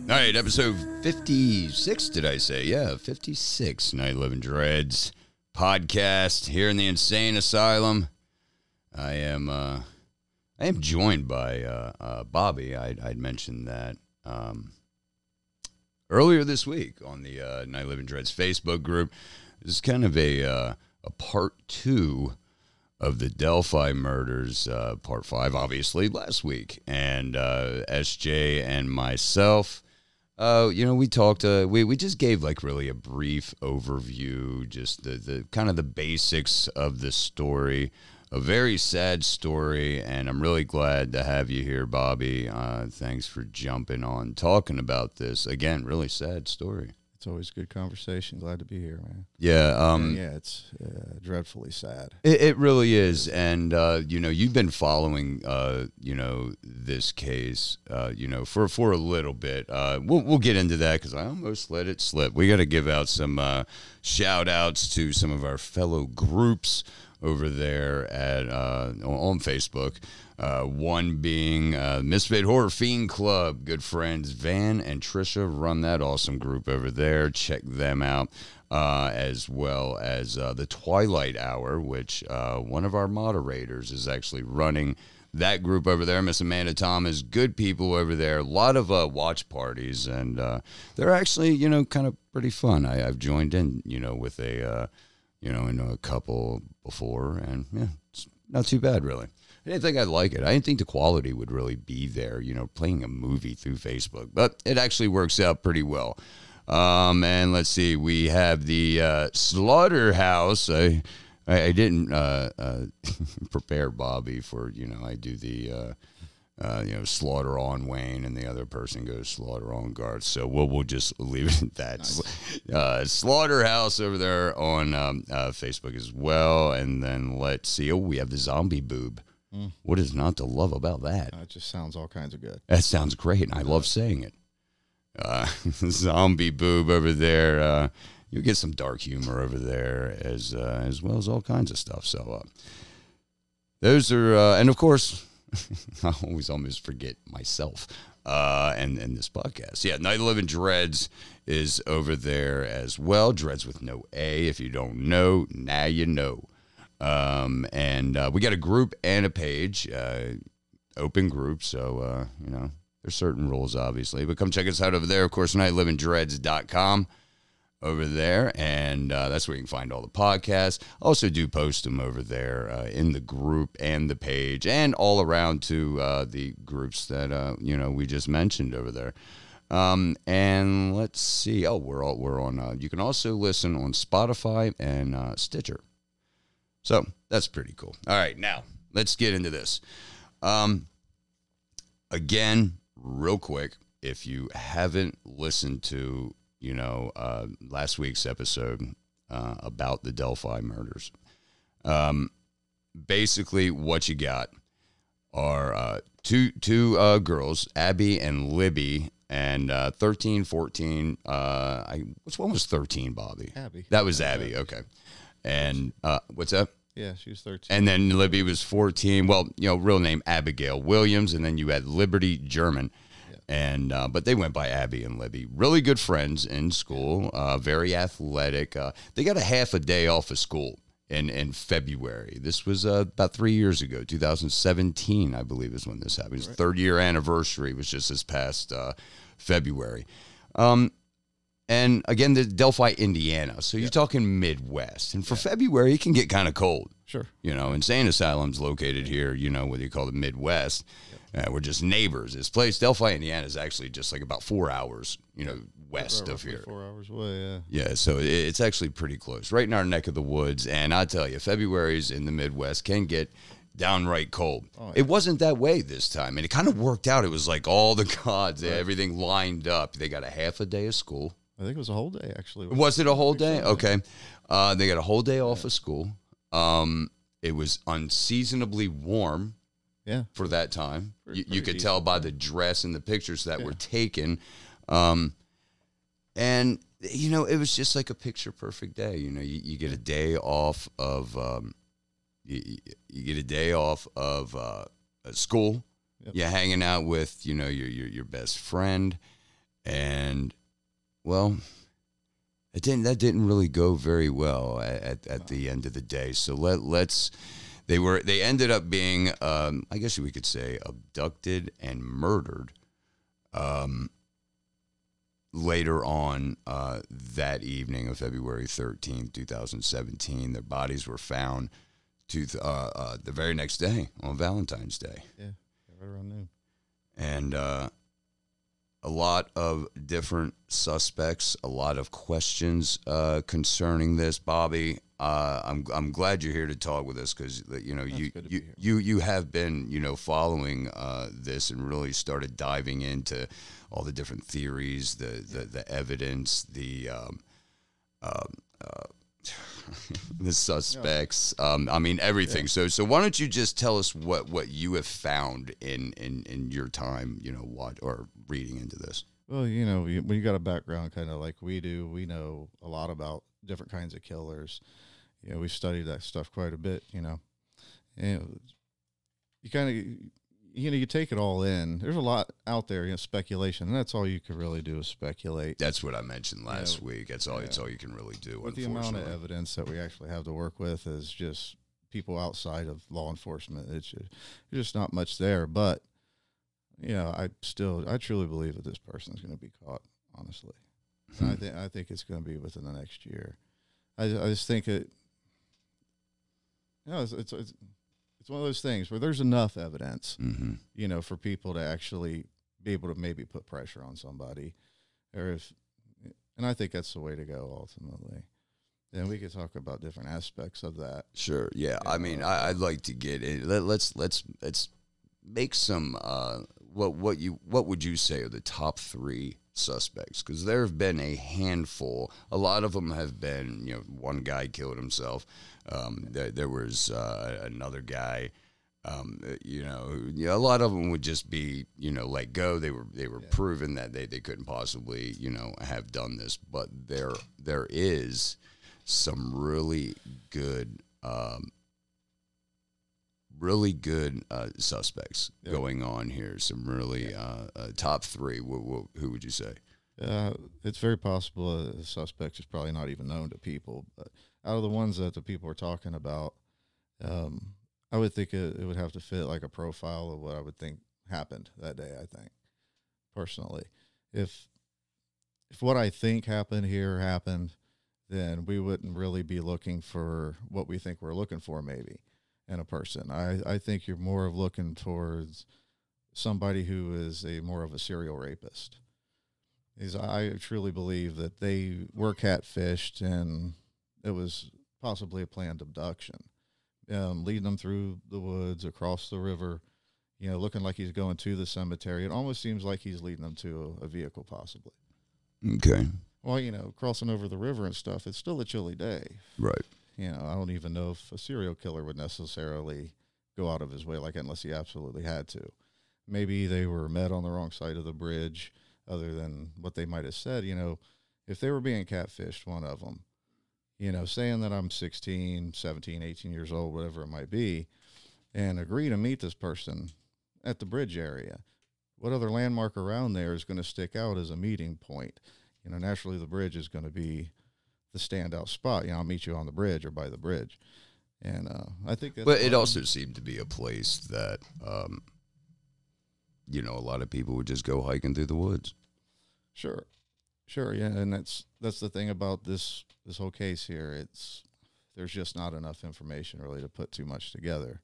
All right, episode 56, did I say? Yeah, 56, Night Living Dreads podcast here in the Insane Asylum. I am joined by Bobby. I'd mentioned that earlier this week on the Night Living Dreads Facebook group. This is kind of a part two of the Delphi murders, part 5, obviously, last week. And SJ and myself, we talked, we just gave like really a brief overview, just the kind of the basics of the story. A very sad story, and I'm really glad to have you here, Bobby. Thanks for jumping on, talking about this. Again, really sad story. It's always a good conversation. Glad to be here, man. Yeah. It's dreadfully sad. It really is. And, you've been following, this case, for a little bit. We'll get into that because I almost let it slip. We got to give out some shout outs to some of our fellow groups over there at on Facebook. One being Misfit Horror Fiend Club. Good friends Van and Trisha run that awesome group over there. Check them out. As well as the Twilight Hour, which one of our moderators is actually running that group over there. Miss Amanda Thomas. Good people over there. A lot of watch parties, and they're actually, kind of pretty fun. I've joined in, with a couple before, and yeah, it's not too bad, really. I didn't think I'd like it. I didn't think the quality would really be there, playing a movie through Facebook, but it actually works out pretty well. And let's see, we have the Slaughterhouse. I didn't prepare Bobby for, I do the slaughter on Wayne, and the other person goes slaughter on Garth. So we'll just leave it at that. Nice. Slaughterhouse over there on Facebook as well. And then let's see. Oh, we have the Zombie Boob. What is not to love about that? It just sounds all kinds of good. That sounds great, and I love saying it. Zombie Boob over there. You get some dark humor over there as well as all kinds of stuff. So those are, and of course, I always almost forget myself and this podcast. Yeah, Night Living Dreads is over there as well. Dreads with no A. If you don't know, now you know. And we got a group and a page, open group. So, there's certain rules, obviously. But come check us out over there. Of course, nightlivingdreads.com over there. And that's where you can find all the podcasts. Also do post them over there in the group and the page and all around to the groups that, we just mentioned over there. And let's see. Oh, we're on. You can also listen on Spotify and Stitcher. So that's pretty cool. All right, now let's get into this. Again, real quick, if you haven't listened to, last week's episode about the Delphi murders, basically what you got are two girls, Abby and Libby, and 13, 14. Which one was 13, Bobby? Abby. That was Abby. Okay. And what's that? Yeah, she was 13. And then Libby was 14. Well, real name Abigail Williams, and then you had Liberty German. Yeah. And but they went by Abby and Libby. Really good friends in school. Very athletic. They got a half a day off of school in February. This was about 3 years ago, 2017, I believe, is when this happened. His third year anniversary was just this past February. And again, the Delphi, Indiana. So you're talking Midwest. And for February, it can get kind of cold. Sure. Insane Asylum's located here, what you call the Midwest. We're just neighbors. This place, Delphi, Indiana, is actually just like about 4 hours, west of here. 4 hours away, yeah. Yeah, so it's actually pretty close. Right in our neck of the woods. And I tell you, February's in the Midwest can get downright cold. Oh, yeah. It wasn't that way this time. And it kind of worked out. It was like all the gods, everything lined up. They got a half a day of school. I think it was a whole day, actually. Was it a whole day? Okay. They got a whole day off of school. It was unseasonably warm for that time. You could tell by the dress and the pictures that were taken. And, it was just like a picture-perfect day. You get a day off of you get a day off of school. Yep. You're hanging out with, your best friend. And well, that didn't really go very well at the end of the day. So let's they ended up being I guess we could say abducted and murdered later on that evening of February 13th, 2017. Their bodies were found the very next day on Valentine's Day. Yeah, right around noon. And a lot of different suspects, a lot of questions concerning this. Bobby, I'm glad you're here to talk with us because you have been following this and really started diving into all the different theories, the evidence, the the suspects. I mean everything. Yeah. So why don't you just tell us what you have found in your time, or reading into this? Well, when you got a background kind of like we do, we know a lot about different kinds of killers. We studied that stuff quite a bit. And you kind of you take it all in. There's a lot out there, speculation, and that's all you can really do is speculate. That's what I mentioned last week. That's all. It's all you can really do. With the amount of evidence that we actually have to work with is just people outside of law enforcement. There's just not much there. But I truly believe that this person is going to be caught. Honestly, I think it's going to be within the next year. I just think it. It's one of those things where there's enough evidence, for people to actually be able to maybe put pressure on somebody, and I think that's the way to go ultimately. And we could talk about different aspects of that. Sure. Yeah. I mean, I'd like to get in. Let's make some. What would you say are the top 3 suspects? Because there have been a handful. A lot of them have been, one guy killed himself. There was another guy. A lot of them would just be, let go. They were proven that they couldn't possibly, have done this. But there is some really good suspects going on here. Some really top 3. Who would you say? It's very possible a suspect is probably not even known to people. But out of the ones that the people are talking about, I would think it would have to fit like a profile of what I would think happened that day. I think personally, if what I think happened here happened, then we wouldn't really be looking for what we think we're looking for maybe in a person. I think you're more of looking towards somebody who is more of a serial rapist. I truly believe that they were catfished and it was possibly a planned abduction, leading them through the woods, across the river, looking like he's going to the cemetery. It almost seems like he's leading them to a vehicle possibly. Okay. Well, crossing over the river and stuff, it's still a chilly day. Right. I don't even know if a serial killer would necessarily go out of his way like that unless he absolutely had to. Maybe they were met on the wrong side of the bridge, other than what they might have said. If they were being catfished, one of them, saying that I'm 16, 17, 18 years old, whatever it might be, and agree to meet this person at the bridge area, what other landmark around there is going to stick out as a meeting point? Naturally the bridge is going to be the standout spot. I'll meet you on the bridge or by the bridge. And I think that's... But it also seemed to be a place that, a lot of people would just go hiking through the woods. Sure, yeah, and that's the thing about this whole case here. There's just not enough information really to put too much together.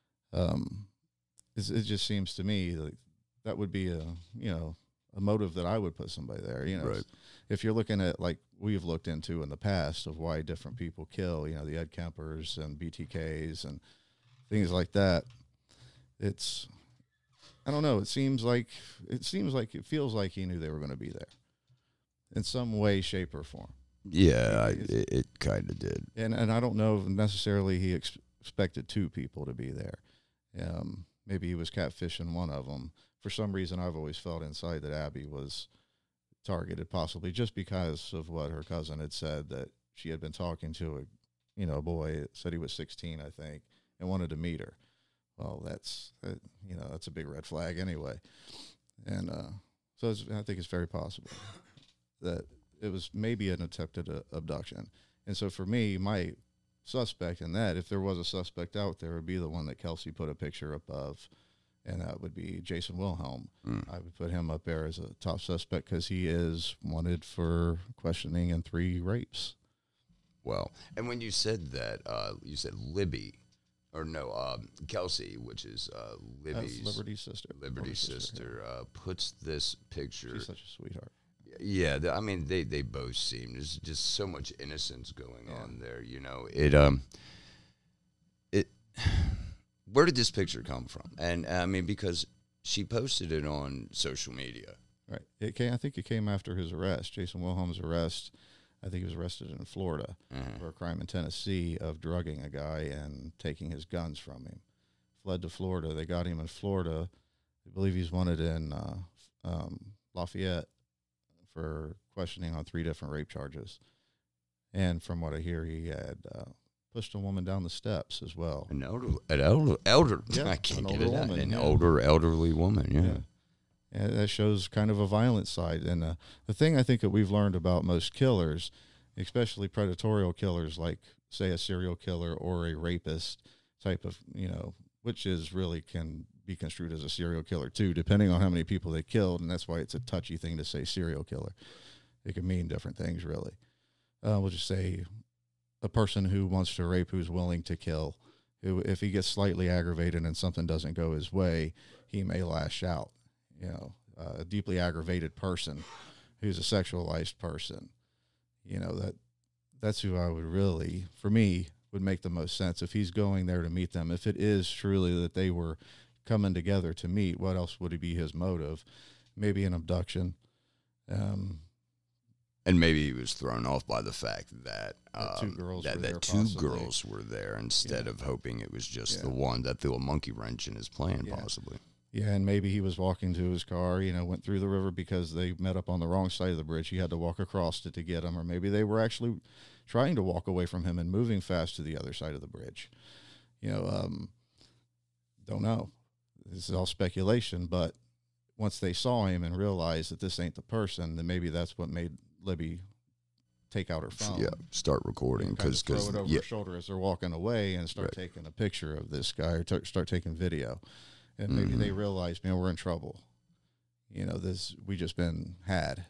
It just seems to me like that would be a motive that I would put somebody there. Right. If you're looking at like we've looked into in the past of why different people kill, the Ed Kempers and BTKs and things like that. I don't know. It feels like he knew they were going to be there in some way, shape, or form. Yeah, it kind of did. And I don't know if necessarily he expected 2 people to be there. Maybe he was catfishing one of them. For some reason, I've always felt inside that Abby was targeted, possibly just because of what her cousin had said, that she had been talking to a boy, said he was 16, I think, and wanted to meet her. Well, that's a big red flag anyway. And So I think it's very possible that it was maybe an attempted abduction. And so for me, my suspect in that, if there was a suspect out there, would be the one that Kelsey put a picture up of, and that would be Jason Wilhelm. I would put him up there as a top suspect because he is wanted for questioning and 3 rapes. Well, and when you said that, you said Libby, or no, Kelsey, which is Libby's Liberty's sister. Liberty's sister, puts this picture. She's such a sweetheart. Yeah, I mean, they both seem, there's just so much innocence going on there. You know, it. Where did this picture come from? And I mean, because she posted it on social media. Right. I think it came after his arrest, Jason Wilhelm's arrest. I think he was arrested in Florida for a crime in Tennessee of drugging a guy and taking his guns from him. Fled to Florida. They got him in Florida. I believe he's wanted in Lafayette for questioning on 3 different rape charges. And from what I hear, he had pushed a woman down the steps as well. An elder Yeah, I can't an get it older out. woman, An yeah. elderly woman, yeah. And that shows kind of a violent side. And the thing I think that we've learned about most killers, especially predatorial killers, like, say, a serial killer or a rapist type of, which is really can be construed as a serial killer too, depending on how many people they killed. And that's why it's a touchy thing to say serial killer. It can mean different things, really. We'll just say a person who wants to rape, who's willing to kill, who, if he gets slightly aggravated and something doesn't go his way, he may lash out. A deeply aggravated person who's a sexualized person, that's who I would really, for me, would make the most sense if he's going there to meet them. If it is truly that they were coming together to meet, what else would be his motive? Maybe an abduction. And maybe he was thrown off by the fact that 2 girls were that there, 2 possibly. girls were there instead of hoping it was just the one that threw a monkey wrench in his plan, possibly. Yeah, and maybe he was walking to his car, went through the river because they met up on the wrong side of the bridge. He had to walk across it to get him, or maybe they were actually trying to walk away from him and moving fast to the other side of the bridge. Don't know. This is all speculation, but once they saw him and realized that this ain't the person, then maybe that's what made Libby take out her phone. Yeah, start recording because throw it over her shoulder as they're walking away and start taking a picture of this guy or start taking video. And maybe they realize, we're in trouble. We just been had.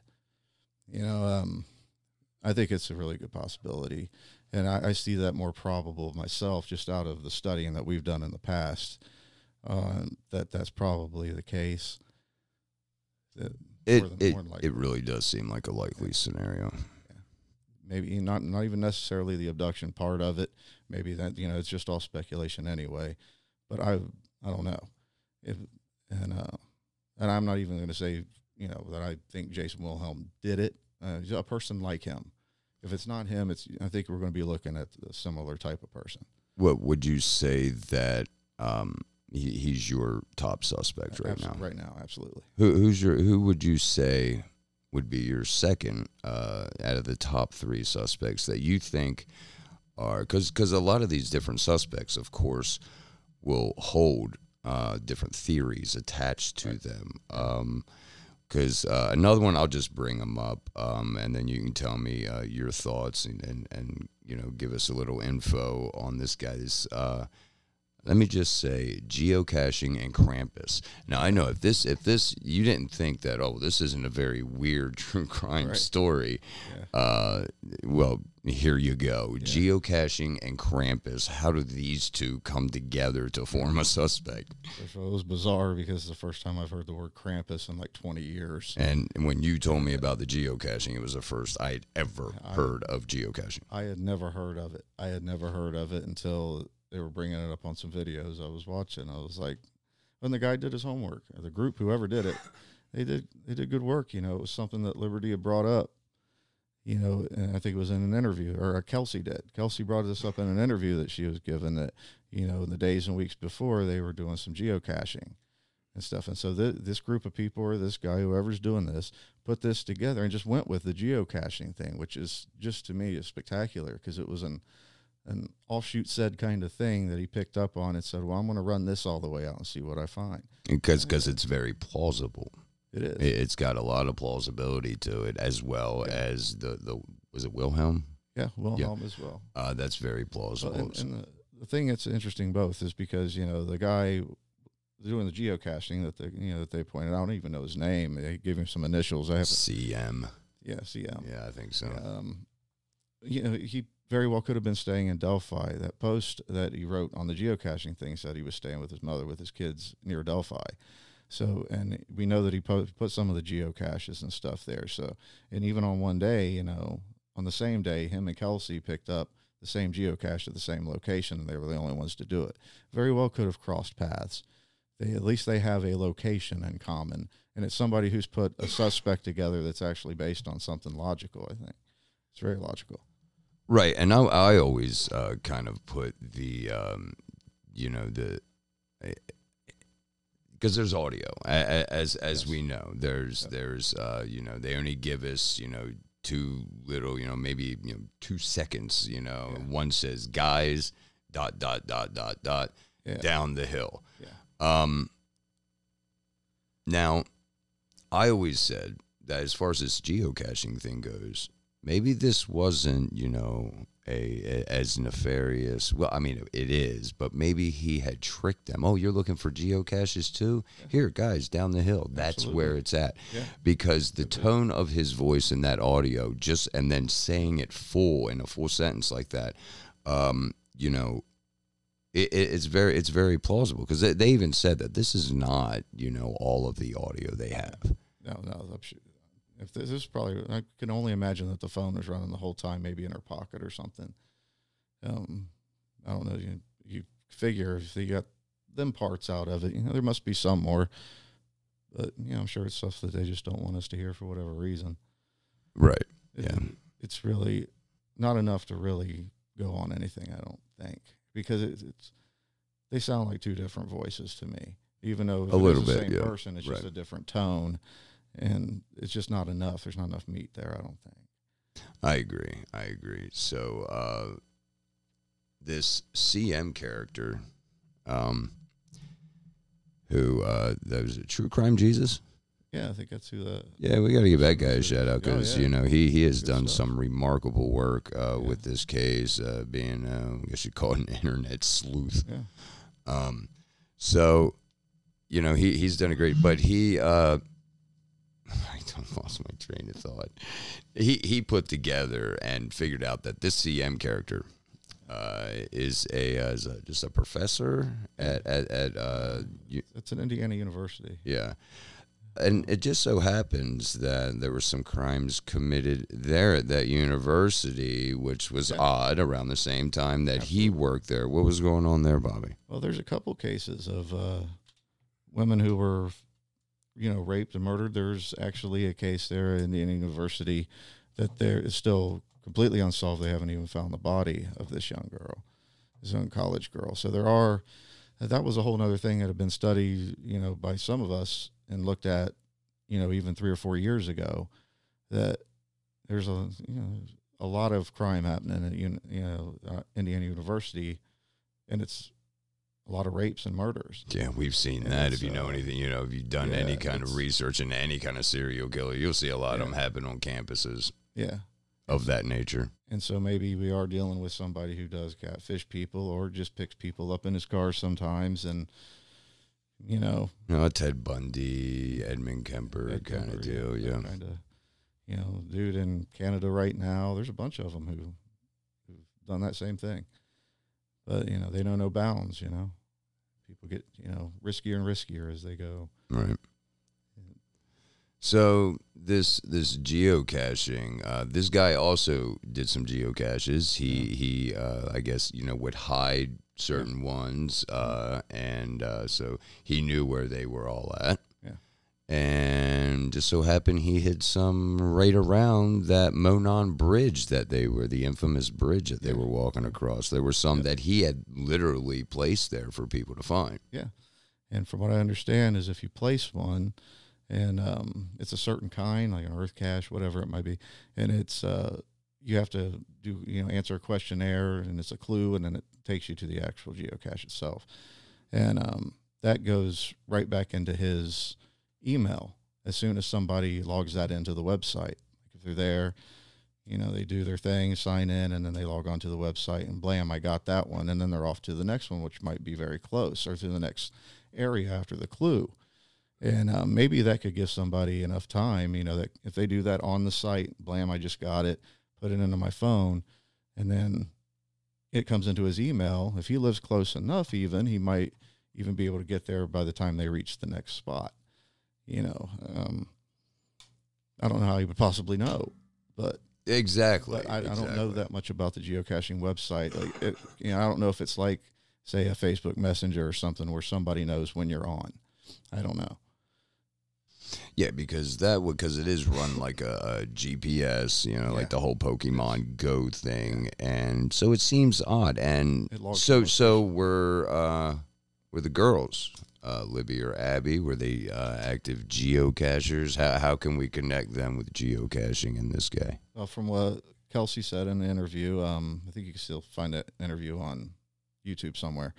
I think it's a really good possibility. And I see that more probable myself just out of the studying that we've done in the past, that's probably the case. It really does seem like a likely scenario. Yeah. Maybe not even necessarily the abduction part of it. Maybe that, it's just all speculation anyway. But I don't know. And I'm not even going to say, that I think Jason Wilhelm did it. A person like him. If it's not him, I think we're going to be looking at a similar type of person. What would you say that he's your top suspect right now? Right now, absolutely. Who would you say would be your second out of the top 3 suspects that you think are, because a lot of these different suspects, of course, will hold different theories attached to them. Because another one, I'll just bring them up, and then you can tell me your thoughts and give us a little info on this guy's. Let me just say, geocaching and Krampus. Now, I know if this you didn't think that, this isn't a very weird true crime story. Yeah. Well, here you go. Yeah. Geocaching and Krampus. How do these 2 come together to form a suspect? It was bizarre because it's the first time I've heard the word Krampus in like 20 years. And when you told me about the geocaching, it was the first I had ever heard of geocaching. I had never heard of it. Until they were bringing it up on some videos I was watching. I was like, when the guy did his homework, or the group, whoever did it, they did good work. It was something that Liberty had brought up, and I think it was in an interview, or Kelsey did. Kelsey brought this up in an interview that she was given that, in the days and weeks before, they were doing some geocaching and stuff. And so this group of people, or this guy, whoever's doing this, put this together and just went with the geocaching thing, which is just, to me, is spectacular because it was an offshoot said kind of thing that he picked up on and said, well, I'm going to run this all the way out and see what I find. Because it's very plausible. It is. It's got a lot of plausibility to it, as well as the was it Wilhelm? Yeah, Wilhelm as well. That's very plausible. Well, and the thing that's interesting both is because, the guy doing the geocaching that they pointed out, I don't even know his name. They gave him some initials. CM. Yeah, CM. Yeah, I think so. He very well could have been staying in Delphi. That post that he wrote on the geocaching thing said he was staying with his mother, with his kids near Delphi. So, and we know that he put some of the geocaches and stuff there. So, and even on one day, on the same day, him and Kelsey picked up the same geocache at the same location, and they were the only ones to do it. Very well could have crossed paths. At least they have a location in common, and it's somebody who's put a suspect together that's actually based on something logical. I think it's very logical. Right, and I always kind of put the because there's audio, as we know. There's they only give us too little, maybe 2 seconds. One says guys ... down the hill. Yeah. Now, I always said that as far as this geocaching thing goes, maybe this wasn't, as nefarious. Well, I mean, it is, but maybe he had tricked them. Oh, you're looking for geocaches too? Yeah. Here, guys, down the hill. That's Absolutely. Where it's at. Yeah. Because the tone of his voice in that audio, and then saying it in a full sentence like that, it's very plausible, because they even said that this is not, all of the audio they have. No, if this is probably, I can only imagine that the phone was running the whole time, maybe in her pocket or something. I don't know. You figure if you got them parts out of it, there must be some more. But I'm sure it's stuff that they just don't want us to hear for whatever reason. Right. It's really not enough to really go on anything, I don't think, because they sound like two different voices to me. Even though a little it's the bit, same person, it's just a different tone. And it's just not enough. There's not enough meat there, I don't think. I agree. So this CM character, who that was a True Crime Jesus. Yeah, I think that's who that. Yeah, we got to give that guy a shout out, because he has done some remarkable work with this case, being I guess you call it an internet sleuth. Yeah. So he's done a great, but he. I lost my train of thought. He put together and figured out that this CM character is just a professor at it's an Indiana University. Yeah, and it just so happens that there were some crimes committed there at that university, which was odd, around the same time that he worked there. What was going on there, Bobby? Well, there's a couple cases of women who were raped and murdered. There's actually a case there in the university that there is still completely unsolved. They haven't even found the body of this young girl, this young college girl. So that was a whole other thing that had been studied, by some of us and looked at, even 3 or 4 years ago, that there's a lot of crime happening at, Indiana University, and it's a lot of rapes and murders. Yeah, we've seen that. If you know anything, if you've done any kind of research into any kind of serial killer, you'll see a lot of them happen on campuses. Yeah. Of that nature. And so maybe we are dealing with somebody who does catfish people, or just picks people up in his car sometimes, and Ted Bundy, Edmund Kemper kind of deal. Yeah. Kind of, dude in Canada right now, there's a bunch of them who've done that same thing. But, they know no bounds, People get, riskier and riskier as they go. Right. So this geocaching, this guy also did some geocaches. He I guess, would hide certain ones, and so he knew where they were all at. Yeah. And just so happened he hit some right around that Monon Bridge the infamous bridge that they were walking across. There were some that he had literally placed there for people to find. Yeah. And from what I understand is if you place one, and it's a certain kind, like an earth cache, whatever it might be, and it's you have to do answer a questionnaire, and it's a clue, and then it takes you to the actual geocache itself, and that goes right back into his email as soon as somebody logs that into the website. If they're there, they do their thing, sign in, and then they log on to the website, and blam, I got that one. And then they're off to the next one, which might be very close, or to the next area after the clue. And maybe that could give somebody enough time, that if they do that on the site, blam, I just got it, put it into my phone, and then it comes into his email. If he lives close enough, he might even be able to get there by the time they reach the next spot. I don't know how he would possibly know, but exactly. I don't know that much about the geocaching website. Like I don't know if it's like, say, a Facebook Messenger or something where somebody knows when you're on. I don't know. Yeah, because it is run like a GPS, like the whole Pokemon Go thing, and so it seems odd. And so were the girls, Libby or Abby, were they active geocachers? How can we connect them with geocaching in this guy? Well, from what Kelsey said in the interview, I think you can still find that interview on YouTube somewhere.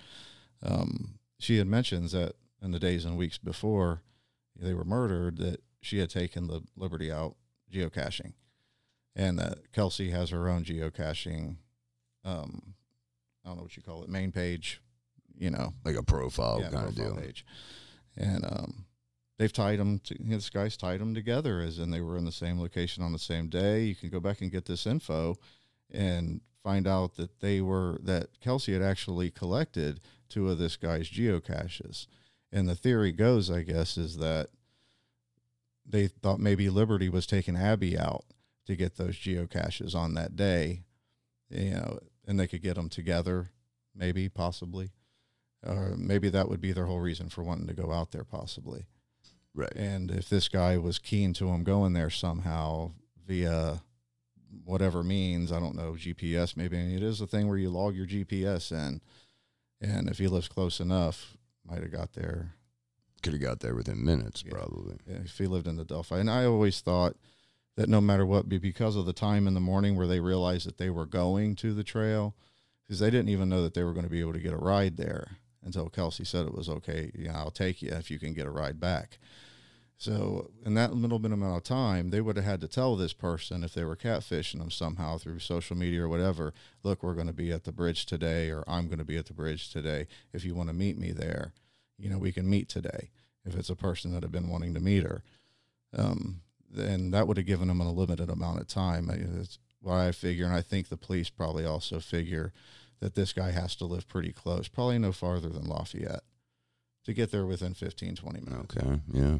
She had mentioned that in the days and weeks before they were murdered, that she had taken the liberty out geocaching, and that Kelsey has her own geocaching, I don't know what you call it, main page, like a profile kind of deal. Page. And they've tied them this guy's tied them together, as in they were in the same location on the same day. You can go back and get this info and find out that Kelsey had actually collected 2 of this guy's geocaches. And the theory goes, I guess, is that they thought maybe Liberty was taking Abby out to get those geocaches on that day, and they could get them together, maybe, possibly. Or maybe that would be their whole reason for wanting to go out there, possibly. Right. And if this guy was keen to him going there somehow via whatever means, I don't know, GPS maybe. And it is a thing where you log your GPS in, and if he lives close enough, might have got there. Could have got there within minutes, probably. Yeah, if he lived in the Delphi. And I always thought that no matter what, because of the time in the morning where they realized that they were going to the trail, because they didn't even know that they were going to be able to get a ride there until Kelsey said it was okay. I'll take you if you can get a ride back. So in that little bit amount of time, they would have had to tell this person, if they were catfishing them somehow through social media or whatever, look, we're going to be at the bridge today, or I'm going to be at the bridge today. If you want to meet me there, we can meet today. If it's a person that had been wanting to meet her, then that would have given them a limited amount of time. That's what I figure. And I think the police probably also figure that this guy has to live pretty close, probably no farther than Lafayette, to get there within 15, 20 minutes. Okay, yeah.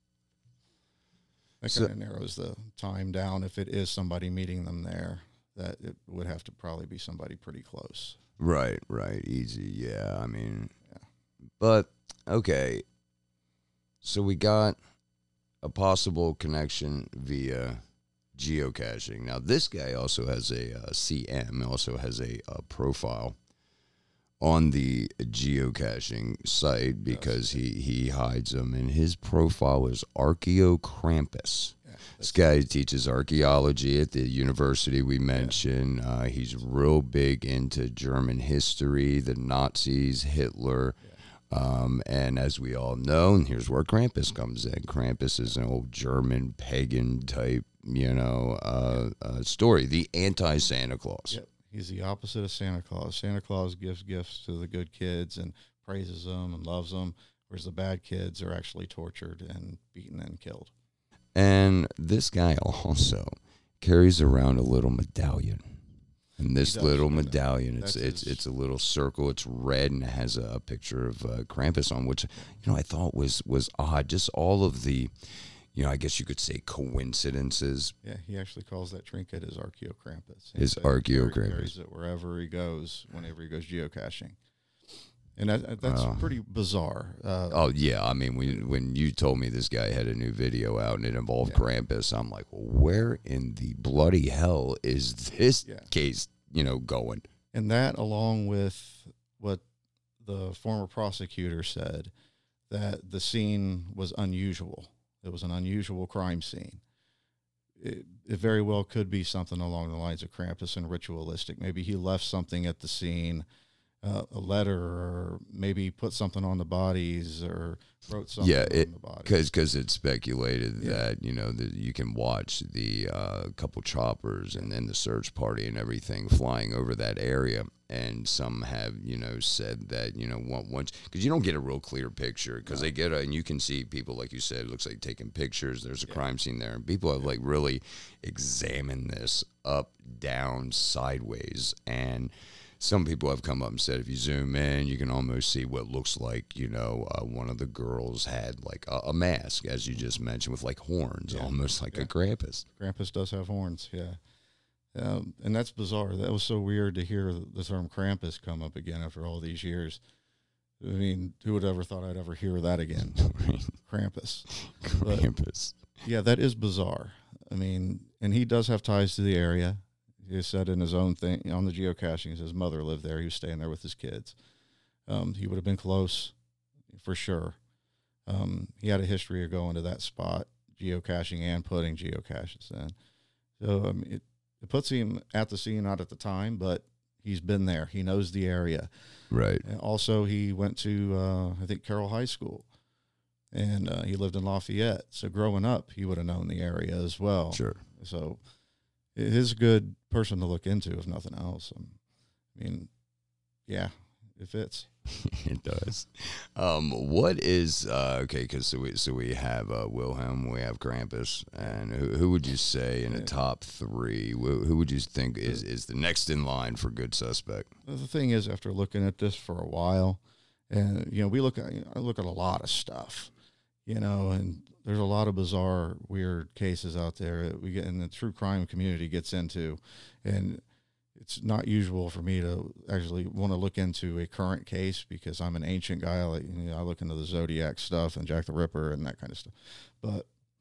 That kind of narrows the time down. If it is somebody meeting them there, that it would have to probably be somebody pretty close. Right, easy, yeah. But, okay, so we got a possible connection via geocaching. Now, this guy also has a CM, also has a profile on the geocaching site, because he hides them, and his profile is Archeo Krampus. Yeah, this guy teaches archaeology at the university we mentioned. Yeah. He's real big into German history, the Nazis, Hitler. Yeah. And as we all know, and here's where Krampus comes in. Krampus is an old German pagan type, story. The anti-Santa Claus. Yep. He's the opposite of Santa Claus. Santa Claus gives gifts to the good kids and praises them and loves them, whereas the bad kids are actually tortured and beaten and killed. And this guy also carries around a little medallion. And this little medallion, it's a little circle. It's red and it has a picture of Krampus on, which I thought was odd. Just all of the, I guess you could say, coincidences. Yeah, he actually calls that trinket his Archeo Krampus. His Archeo Krampus. He carries it wherever he goes, whenever he goes geocaching. And that's pretty bizarre. Oh, yeah. I mean, when you told me this guy had a new video out and it involved Krampus, I'm like, well, where in the bloody hell is this case, going? And that, along with what the former prosecutor said, that the scene was unusual. It was an unusual crime scene. It very well could be something along the lines of Krampus and ritualistic. Maybe he left something at the scene a letter, or maybe put something on the bodies, or wrote something Yeah, on the bodies. because it's speculated that that you can watch the couple choppers and then the search party and everything flying over that area, and some have said that once, because you don't get a real clear picture, because they get and you can see people, like you said, it looks like taking pictures. There's a crime scene there, and people have like really examined this up, down, sideways, and some people have come up and said if you zoom in, you can almost see what looks like, one of the girls had like a mask, as you just mentioned, with like horns, almost like a Krampus. Krampus does have horns, yeah. And that's bizarre. That was so weird to hear the term Krampus come up again after all these years. I mean, who would ever thought I'd ever hear that again? Krampus. Krampus. But, yeah, that is bizarre. I mean, and he does have ties to the area. He said in his own thing on the geocaching, his mother lived there. He was staying there with his kids. He would have been close for sure. He had a history of going to that spot, geocaching and putting geocaches in. So it puts him at the scene, not at the time, but he's been there. He knows the area. Right. And also, he went to, I think, Carroll High School, and he lived in Lafayette. So growing up, he would have known the area as well. Sure. So it is a good person to look into, if nothing else. I mean, yeah, it fits. It does. What is okay? Because so we have Wilhelm, we have Krampus, and who would you say in the top three? Who would you think is the next in line for good suspect? The thing is, after looking at this for a while, and I look at a lot of stuff, and there's a lot of bizarre, weird cases out there that we get, and the true crime community gets into, and it's not usual for me to actually want to look into a current case, because I'm an ancient guy. Like, I look into the Zodiac stuff and Jack the Ripper and that kind of stuff. But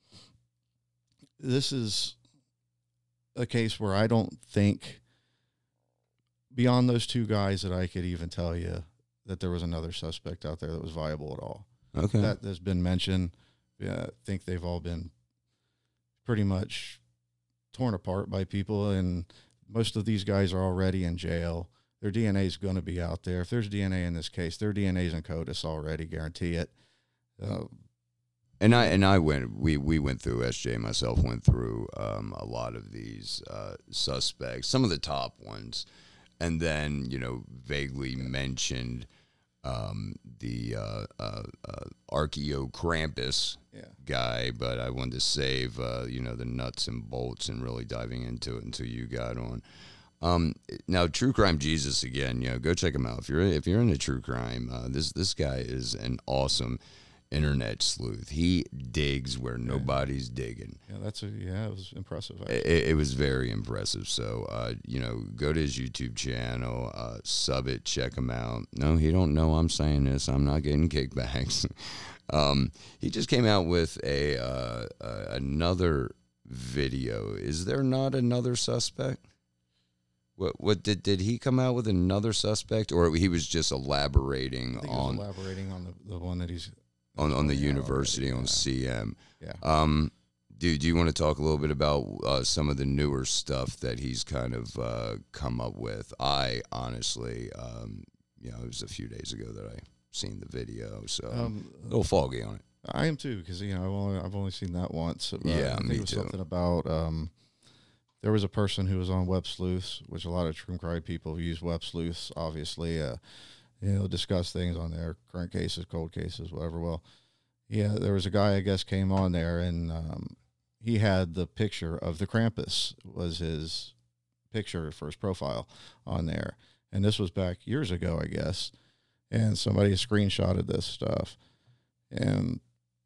this is a case where I don't think, beyond those two guys, that I could even tell you that there was another suspect out there that was viable at all. Okay. That has been mentioned. Yeah, I think they've all been pretty much torn apart by people, and most of these guys are already in jail. Their DNA is going to be out there. If there's DNA in this case, their DNA is in CODIS already, guarantee it. We went through, SJ, myself went through a lot of these suspects, some of the top ones, and then vaguely mentioned the Archeo Krampus guy, but I wanted to save the nuts and bolts and really diving into it until you got on. Now, True Crime Jesus, again, go check him out if you're into true crime. This guy is an awesome internet sleuth. He digs where nobody's digging. Yeah, it was impressive. It was very impressive. So, go to his YouTube channel, sub it, check him out. No, he don't know I'm saying this. I'm not getting kickbacks. He just came out with another video. Is there not another suspect? What did he come out with another suspect, or he was just elaborating on the one that he's on the university on CM? Yeah. Do you want to talk a little bit about some of the newer stuff that he's kind of come up with? I honestly, it was a few days ago that I seen the video, so a little foggy on it. I am too, because I've only seen that once. Yeah, I think me it was too. something about there was a person who was on Web Sleuths, which a lot of true crime people use Web Sleuths, obviously. Discuss things on there, current cases, cold cases, whatever. Well, yeah, there was a guy, I guess, came on there, and he had the picture of the Krampus was his picture for his profile on there. And this was back years ago, I guess. And somebody screenshotted this stuff. And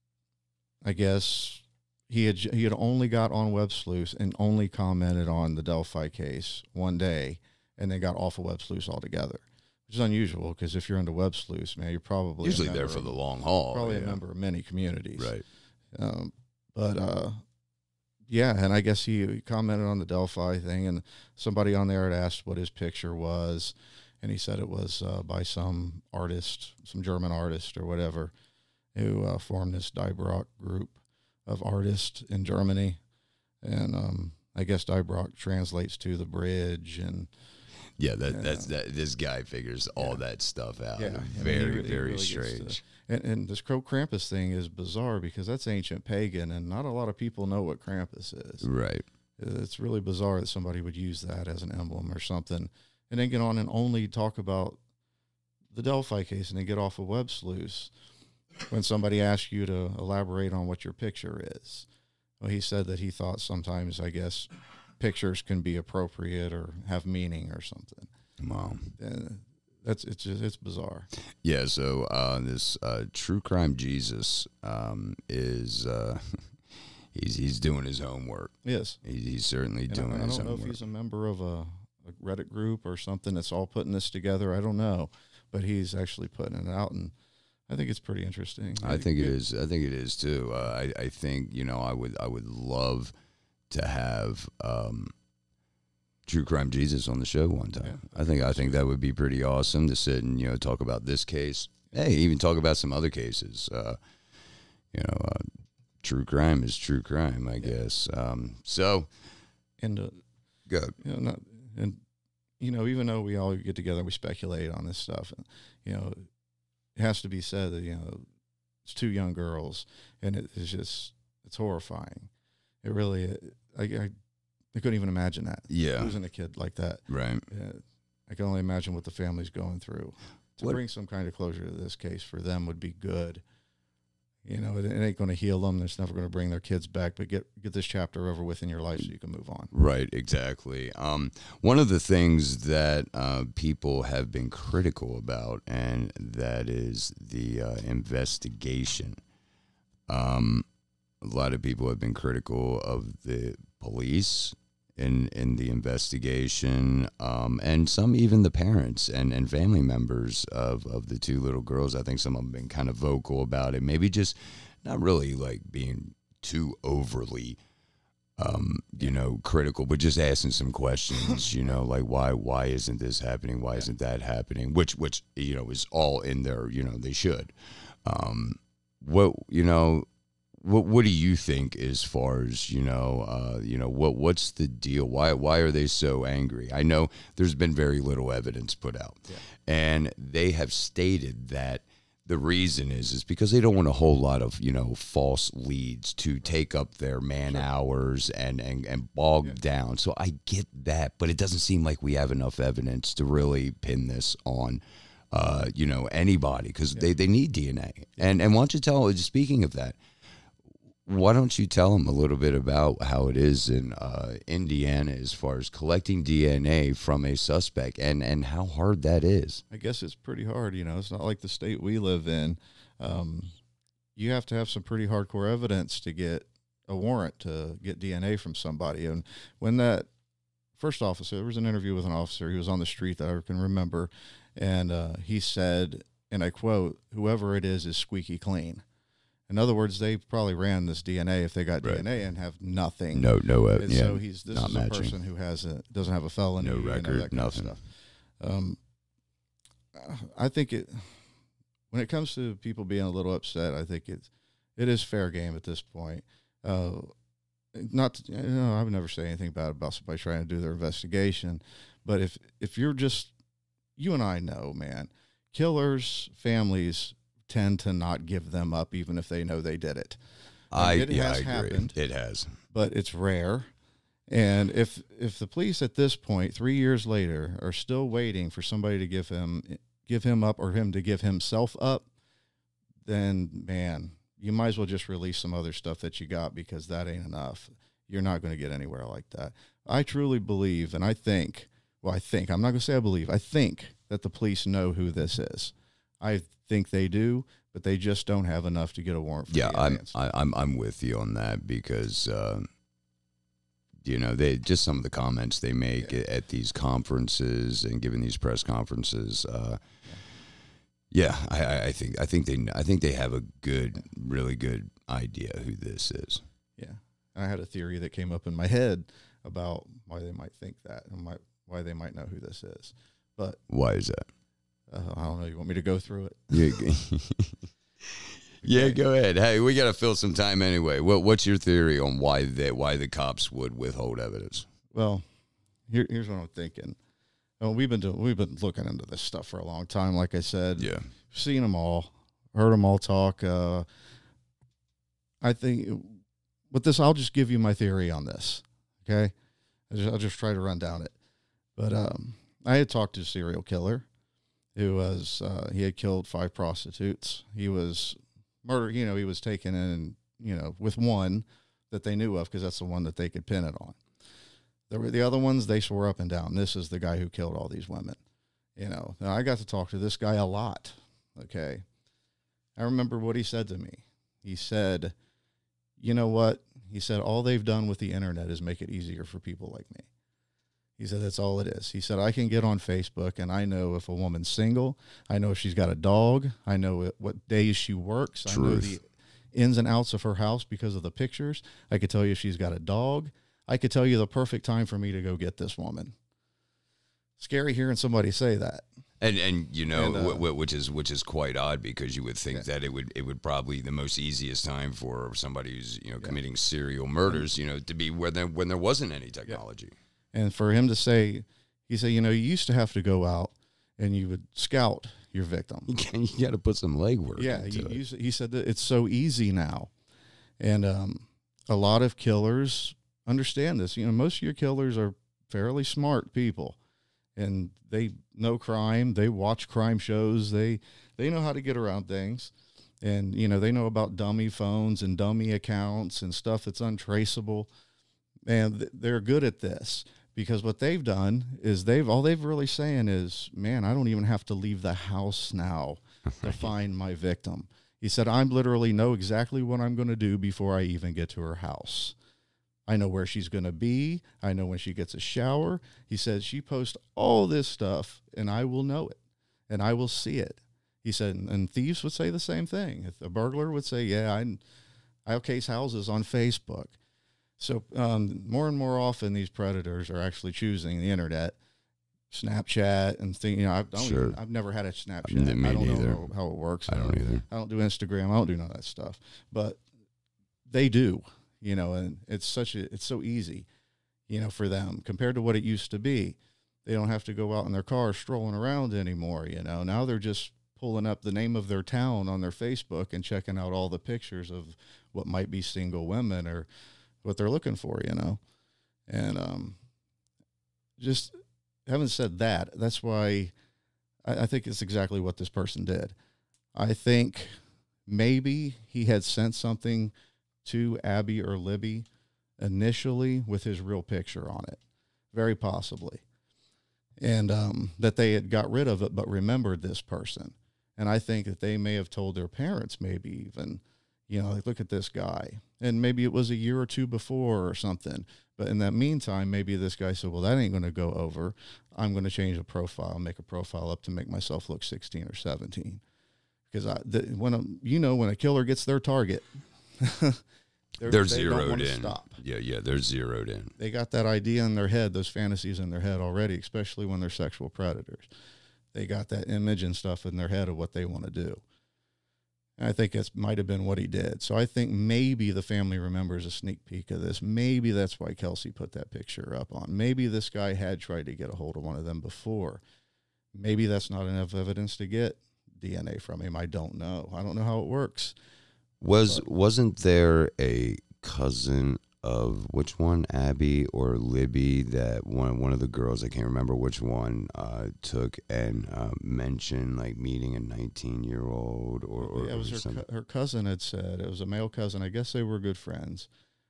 I guess he had only got on Web Sleuths and only commented on the Delphi case one day, and then got off of Web Sleuths altogether. Which is unusual, because if you're into Web Sleuths, man, you're probably usually there for the long haul. Probably a member of many communities. Right. And I guess he commented on the Delphi thing, and somebody on there had asked what his picture was, and he said it was by some artist, some German artist or whatever, who formed this Die Brock group of artists in Germany. And I guess Die Brock translates to the bridge, and Yeah, that. This guy figures all that stuff out. Yeah, Very, he very really strange. And this Krampus thing is bizarre because that's ancient pagan, and not a lot of people know what Krampus is. Right. It's really bizarre that somebody would use that as an emblem or something, and then get on and only talk about the Delphi case and then get off of web sleuths when somebody asks you to elaborate on what your picture is. Well, he said that he thought sometimes, I guess, pictures can be appropriate or have meaning or something. Wow. And it's bizarre. Yeah. So this True Crime Jesus is he's doing his homework. Yes, He's certainly doing his homework. I don't know if he's a member of a Reddit group or something that's all putting this together. I don't know, but he's actually putting it out, and I think it's pretty interesting. I think it is. I think it is too. I think I would love to have True Crime Jesus on the show one time. Yeah, I think that would be pretty awesome to sit and talk about this case. Hey, even talk about some other cases. True crime is true crime, I guess. So, and good. Even though we all get together, and we speculate on this stuff. And, it has to be said that it's two young girls, and it's horrifying. It really, I couldn't even imagine that. Yeah, losing a kid like that. Right. I can only imagine what the family's going through. To bring some kind of closure to this case for them would be good. It ain't going to heal them. It's never going to bring their kids back, but get this chapter over with in your life so you can move on. Right, exactly. One of the things that people have been critical about, and that is the investigation. A lot of people have been critical of the police in the investigation, and some even the parents and family members of the two little girls. I think some of them have been kind of vocal about it, maybe just not really like being too overly critical, but just asking some questions, like why isn't this happening? Why isn't that happening? Which is all in there, they should. What do you think as far as what's the deal? Why are they so angry? I know there's been very little evidence put out, and they have stated that the reason is because they don't want a whole lot of false leads to take up their man hours and bog down. So I get that, but it doesn't seem like we have enough evidence to really pin this on anybody, because they need DNA. And why don't you speaking of that, why don't you tell them a little bit about how it is in Indiana as far as collecting DNA from a suspect and how hard that is? I guess it's pretty hard. It's not like the state we live in. You have to have some pretty hardcore evidence to get a warrant to get DNA from somebody. And when that first officer, there was an interview with an officer, he was on the street that I can remember, and he said, and I quote, "Whoever it is squeaky clean." In other words, they probably ran this DNA if they got DNA and have nothing. No. And so this is a person who doesn't have a felony, no record, that kind nothing. of stuff. I think when it comes to people being a little upset, I think it is fair game at this point. I would never say anything bad about somebody trying to do their investigation, but if you're just, you and I know, man, killers' families tend to not give them up even if they know they did it. I agree. Happened, it has, but it's rare. And if the police at this point, 3 years later, are still waiting for somebody to give him up or him to give himself up, then man, you might as well just release some other stuff that you got, because that ain't enough. You're not going to get anywhere like that. I truly believe, and I think, I'm not going to say I believe, I think that the police know who this is. I think they do, but they just don't have enough to get a warrant for I'm with you on that, because they just some of the comments they make at these conferences and giving these press conferences. I think they have a really good idea who this is. Yeah, I had a theory that came up in my head about why they might think that and why they might know who this is. But why is that? I don't know. You want me to go through it? Yeah, go ahead. Hey, we got to fill some time anyway. What's your theory on why the cops would withhold evidence? Well, here's what I'm thinking. we've been looking into this stuff for a long time. Like I said, Yeah. seen them all, heard them all talk. I think with this, I'll just give you my theory on this. Okay, I'll just try to run down it. But I had talked to a serial killer who was he had killed 5 prostitutes. He was murdered. He was taken in, with one that they knew of because that's the one that they could pin it on. There were the other ones, they swore up and down, this is the guy who killed all these women. Now I got to talk to this guy a lot. Okay. I remember what he said to me. He said, you know what? He said, all they've done with the internet is make it easier for people like me. He said, that's all it is. He said, I can get on Facebook and I know if a woman's single. I know if she's got a dog. I know what days she works. Truth. I know the ins and outs of her house because of the pictures. I could tell you if she's got a dog. I could tell you the perfect time for me to go get this woman. Scary hearing somebody say that. And which is quite odd, because you would think that it would probably the most easiest time for somebody who's committing serial murders to be when there wasn't any technology. And for him to say, he said, you used to have to go out and you would scout your victim. You got to put some legwork. Yeah, he said that it's so easy now, and a lot of killers understand this. Most of your killers are fairly smart people, and they know crime. They watch crime shows. They know how to get around things, and they know about dummy phones and dummy accounts and stuff that's untraceable, and they're good at this. Because what they've done is all they've really saying is, man, I don't even have to leave the house now to find my victim. He said, I literally know exactly what I'm going to do before I even get to her house. I know where she's going to be. I know when she gets a shower. He says she posts all this stuff, and I will know it, and I will see it. He said, and thieves would say the same thing. If a burglar would say, yeah, I'll case houses on Facebook. So more and more often, these predators are actually choosing the internet, Snapchat, and things. I've never had a Snapchat. I don't know how it works. I don't either. I don't do Instagram. I don't do none of that stuff. But they do, and it's so easy, for them compared to what it used to be. They don't have to go out in their car strolling around anymore. Now they're just pulling up the name of their town on their Facebook and checking out all the pictures of what might be single women or what they're looking for, and just having said that, that's why I think it's exactly what this person did. I think maybe he had sent something to Abby or Libby initially with his real picture on it, very possibly, and that they had got rid of it but remembered this person. And I think that they may have told their parents, maybe even, like, look at this guy. And maybe it was a year or two before or something. But in that meantime, maybe this guy said, well, that ain't going to go over. I'm going to change the profile, make a profile up to make myself look 16 or 17. Because when a killer gets their target, they're zeroed in. Stop. Yeah, they're zeroed in. They got that idea in their head, those fantasies in their head already, especially when they're sexual predators. They got that image and stuff in their head of what they want to do. And I think that might have been what he did. So I think maybe the family remembers a sneak peek of this. Maybe that's why Kelsey put that picture up on. Maybe this guy had tried to get a hold of one of them before. Maybe that's not enough evidence to get DNA from him. I don't know. I don't know how it works. Wasn't there a cousin of which one, Abby or Libby, that one of the girls, I can't remember which one, took and mentioned like meeting a 19-year-old or it was something? Her cousin had said, it was a male cousin. I guess they were good friends.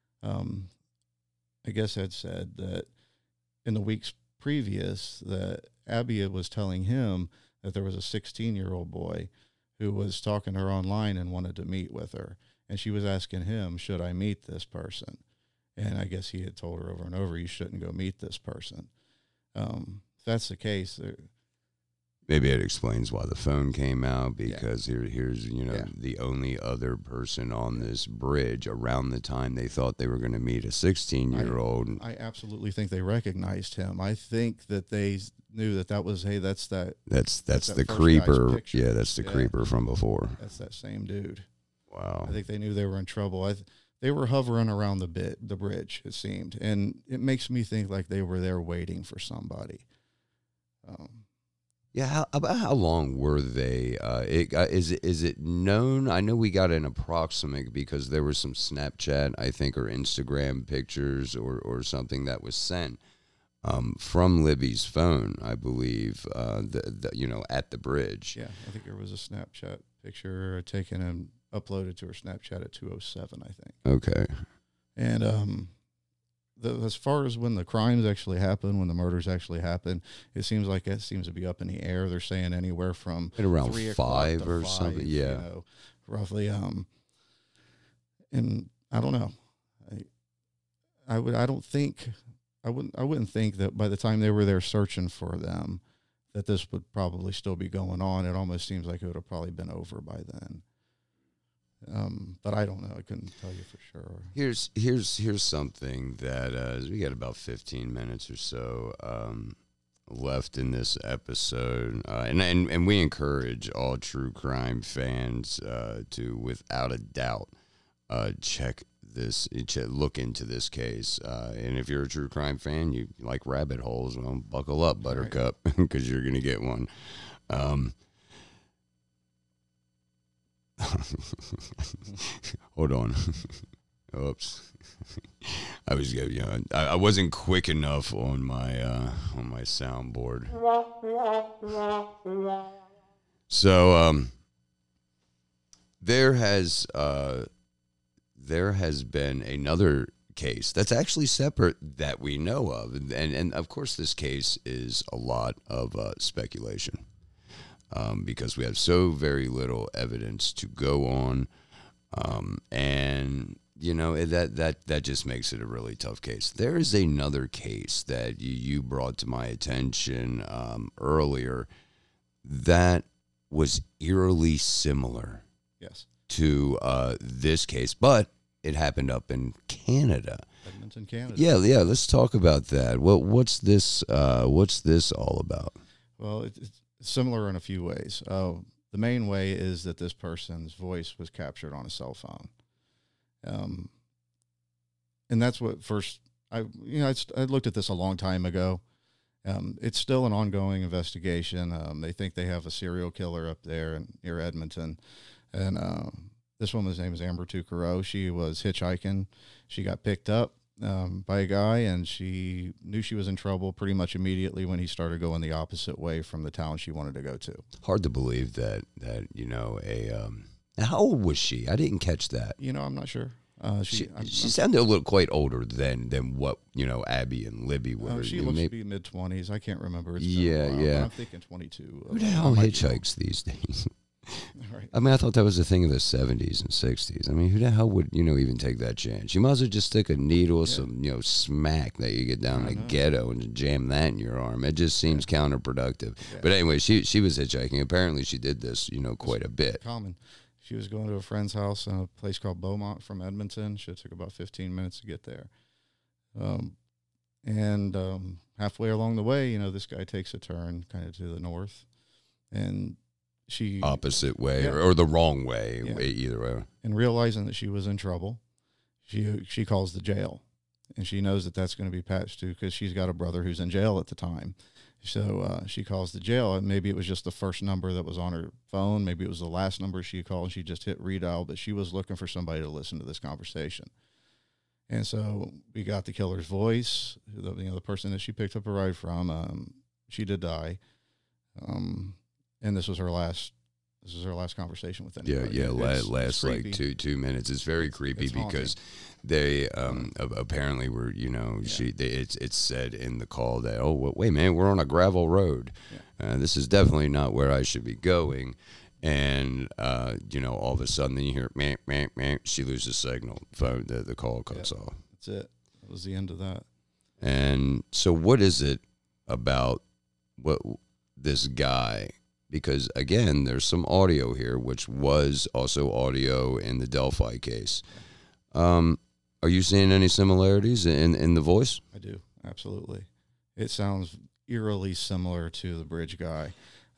I guess had said that in the weeks previous that Abby was telling him that there was a 16-year-old boy who was talking to her online and wanted to meet with her. And she was asking him, should I meet this person? And I guess he had told her over and over, you shouldn't go meet this person. If that's the case, maybe it explains why the phone came out, because here's the only other person on this bridge around the time they thought they were going to meet a 16-year-old. I absolutely think they recognized him. I think that they knew that was, hey, that's the creeper. Yeah, that's the creeper from before. That's that same dude. Wow. I think they knew they were in trouble. They were hovering around the bridge, it seemed. And it makes me think like they were there waiting for somebody. Yeah, about how long were they? Is it known? I know we got an approximate because there was some Snapchat, I think, or Instagram pictures or something that was sent from Libby's phone, I believe. At the bridge. Yeah, I think there was a Snapchat picture taken and uploaded to her Snapchat at 2:07, I think. Okay. And as far as when the crimes actually happen, when the murders actually happen, it seems like it seems to be up in the air. They're saying anywhere from At around 3 5 to or 5, something. Yeah. Roughly. And I don't know. I wouldn't think that by the time they were there searching for them, that this would probably still be going on. It almost seems like it would have probably been over by then. But I don't know. I couldn't tell you for sure. Here's something that we got about 15 minutes or so left in this episode, and we encourage all true crime fans to, without a doubt, look into this case. And if you're a true crime fan, you like rabbit holes, well, buckle up, Buttercup, because you're gonna get one. Hold on. Oops. I wasn't quick enough on my soundboard. So there has been another case that's actually separate that we know of, and of course this case is a lot of speculation. Because we have so very little evidence to go on, and that just makes it a really tough case. There is another case that you brought to my attention earlier that was eerily similar, Yes, to this case, but it happened up in Canada. Edmonton, Canada. Yeah. Let's talk about that. What's this all about? Well, it's similar in a few ways. The main way is that this person's voice was captured on a cell phone. And that's what first, I looked at this a long time ago. It's still an ongoing investigation. They think they have a serial killer up there near Edmonton. And this woman's name is Amber Tucaro. She was hitchhiking. She got picked up by a guy, and she knew she was in trouble pretty much immediately when he started going the opposite way from the town she wanted to go to. Hard to believe that how old was she? I didn't catch that. I'm not sure. She sounded a little quite older than what Abby and Libby were. She looks to be mid-20s. I can't remember. It's yeah. I'm thinking 22. Who the hell hitchhikes these days? Right. I mean, I thought that was a thing of the 70s and 60s. I mean, who the hell would, even take that chance? You might as well just stick a needle, some, smack that you get down the ghetto and jam that in your arm. It just seems counterproductive. Yeah. But anyway, she was hitchhiking. Apparently she did this, quite a bit. Common. She was going to a friend's house in a place called Beaumont from Edmonton. She took about 15 minutes to get there. And halfway along the way, this guy takes a turn kind of to the north. And she opposite way or the wrong way, either way. And realizing that she was in trouble, she calls the jail, and she knows that that's going to be patched to because she's got a brother who's in jail at the time. So she calls the jail, and maybe it was just the first number that was on her phone. Maybe it was the last number she called, and she just hit redial, but she was looking for somebody to listen to this conversation. And so we got the killer's voice, the person that she picked up a ride from. She did die. And this was her last conversation with anybody. Last like 2 minutes. It's very creepy because they apparently were, it's said in the call that, wait, man, we're on a gravel road. Yeah. This is definitely not where I should be going. And all of a sudden then you hear meh, she loses signal. Phone, the call cuts off. That's it. That was the end of that. And so what is it about this guy? Because, again, there's some audio here, which was also audio in the Delphi case. Are you seeing any similarities in the voice? I do, absolutely. It sounds eerily similar to the bridge guy.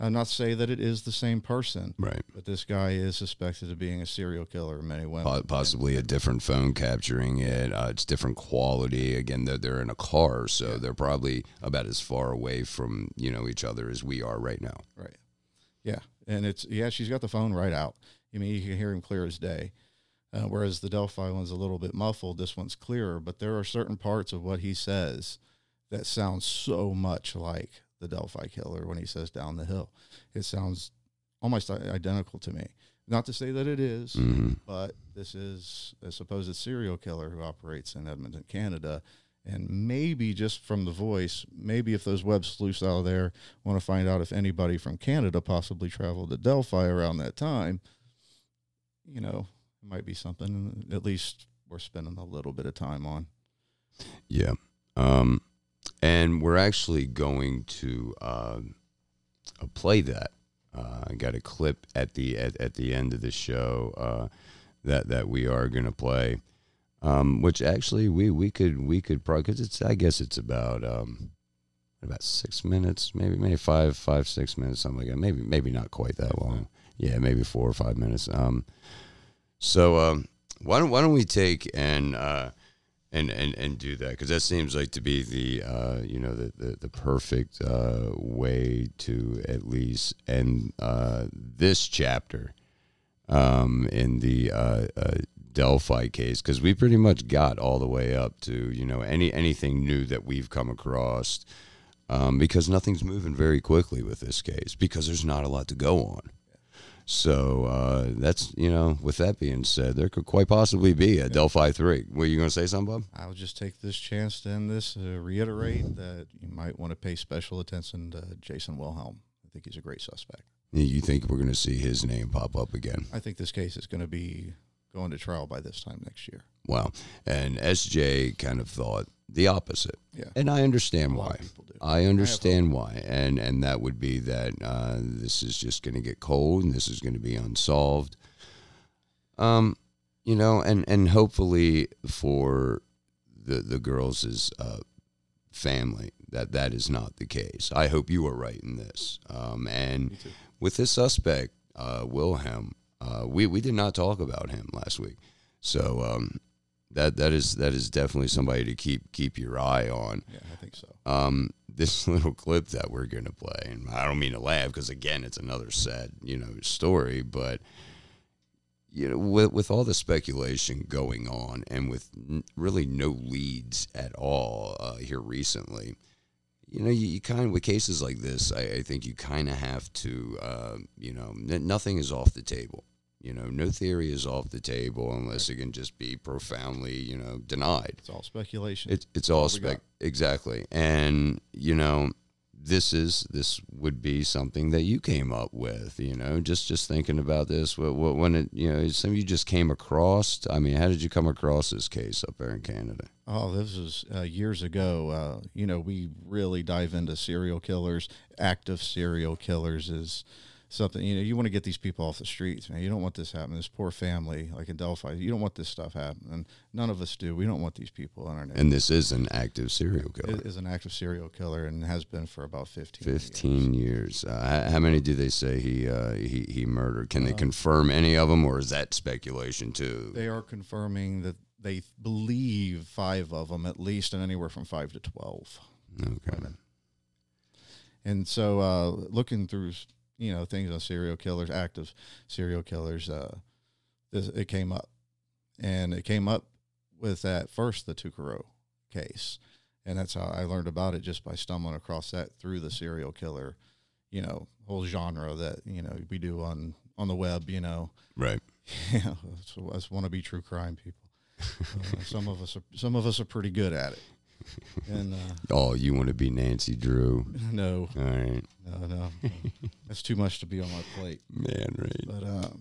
Not to say that it is the same person, Right. but this guy is suspected of being a serial killer of many women. Possibly a different phone capturing it. It's different quality. Again, they're in a car, so they're probably about as far away from each other as we are right now. Right. Yeah, and she's got the phone right out. I mean, you can hear him clear as day. Whereas the Delphi one's a little bit muffled, this one's clearer. But there are certain parts of what he says that sound so much like the Delphi killer when he says down the hill. It sounds almost identical to me. Not to say that it is, but this is a supposed serial killer who operates in Edmonton, Canada. And maybe just from the voice, maybe if those web sleuths out there want to find out if anybody from Canada possibly traveled to Delphi around that time, it might be something at least we're spending a little bit of time on. Yeah. And we're actually going to play that. I got a clip at the end of the show that we are going to play, which actually we could probably, because I guess it's about 6 minutes, maybe 5-6 minutes, something like that. Maybe not quite that long. Yeah, maybe 4 or 5 minutes. So why don't we take and do that, because that seems like to be the perfect way to at least end this chapter in the Delphi case, because we pretty much got all the way up to anything new that we've come across, because nothing's moving very quickly with this case because there's not a lot to go on. So that's, with that being said, there could quite possibly be a Delphi 3. Were you going to say something, Bob? I'll just take this chance to end this, reiterate that you might want to pay special attention to Jason Wilhelm. I think he's a great suspect. You think we're going to see his name pop up again? I think this case is going to be going to trial by this time next year. Wow. And SJ kind of thought the opposite. Yeah. And I understand why. I understand why. And that would be that this is just going to get cold and this is going to be unsolved. And hopefully for the girls' family, that is not the case. I hope you are right in this. And with this suspect, Wilhelm, we did not talk about him last week. So that is definitely somebody to keep your eye on. Yeah, I think so. This little clip that we're going to play, and I don't mean to laugh because, again, it's another sad, story, but, with all the speculation going on and with really no leads at all here recently, you kind of, with cases like this, I think you kind of have to, nothing is off the table. No theory is off the table unless it can just be profoundly, denied. It's all speculation. It's all exactly. And, this would be something that you came up with, just thinking about this. When it, some of you just came across, how did you come across this case up there in Canada? Oh, this was years ago. We really dive into serial killers. Active serial killers is something, you want to get these people off the streets, man. You don't want this happening. This poor family, like in Delphi, you don't want this stuff happening. None of us do. We don't want these people in our neighborhood. And this is an active serial killer. It is an active serial killer and has been for about 15 years. How many do they say he murdered? Can they confirm any of them, or is that speculation too? They are confirming that they believe 5 of them at least, and anywhere from 5 to 12 women. And so looking through things on serial killers, active serial killers, it came up. And it came up with the Tukaro case. And that's how I learned about it, just by stumbling across that through the serial killer, whole genre that, we do on the web, Right. So us wannabe true crime people. Some of us are pretty good at it. And you want to be Nancy Drew? No. All right. No. That's too much to be on my plate. Man, right. But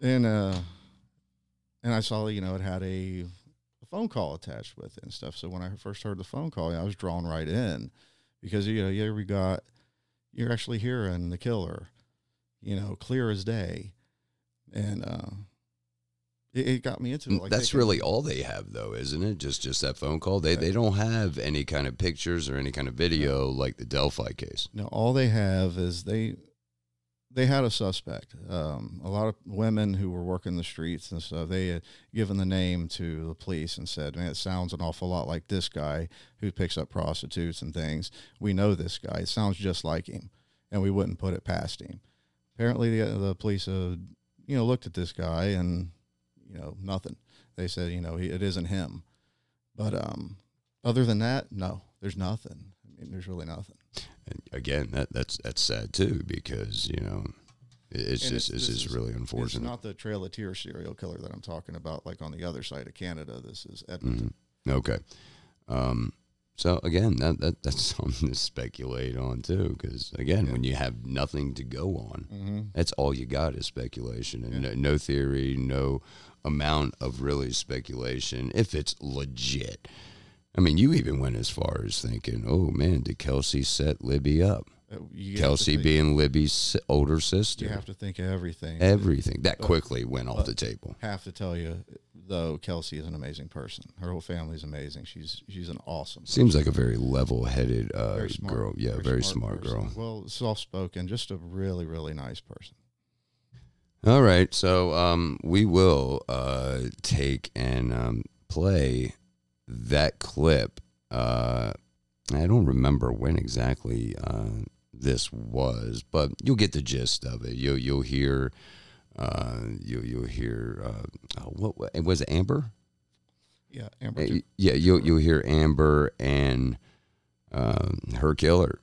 and I saw it had a phone call attached with it and stuff. So when I first heard the phone call, I was drawn right in, because you're actually hearing the killer, clear as day, and it got me into it. Like, that's really all they have, though, isn't it? Just that phone call. They don't have any kind of pictures or any kind of video like the Delphi case. No, all they have is they had a suspect. A lot of women who were working the streets and stuff, they had given the name to the police and said, man, it sounds an awful lot like this guy who picks up prostitutes and things. We know this guy. It sounds just like him, and we wouldn't put it past him. Apparently, the police, looked at this guy and, nothing. They said, it isn't him. But other than that, no, there's nothing. I mean, there's really nothing. And again, that's sad too, because it's just really unfortunate. It's not the Trail of Tears serial killer that I'm talking about, like on the other side of Canada. This is Edmonton. Mm-hmm. Okay. So again, that's something to speculate on too, because again, when you have nothing to go on, that's all you got is speculation, and no theory, no amount of really speculation if it's legit. I mean, you even went as far as thinking, oh, man, did Kelsey set Libby up? Kelsey being Libby's older sister. You have to think of everything. Everything. That quickly went off the table. Have to tell you, though, Kelsey is an amazing person. Her whole family is amazing. She's an awesome person. Seems like a very level-headed smart, girl. Yeah, very smart girl. Well, soft-spoken, just a really, really nice person. All right, so we will take and play that clip. I don't remember when exactly this was, but you'll get the gist of it. You'll hear you'll hear what was it, Amber? Yeah, Amber. Yeah, you'll hear Amber and her killer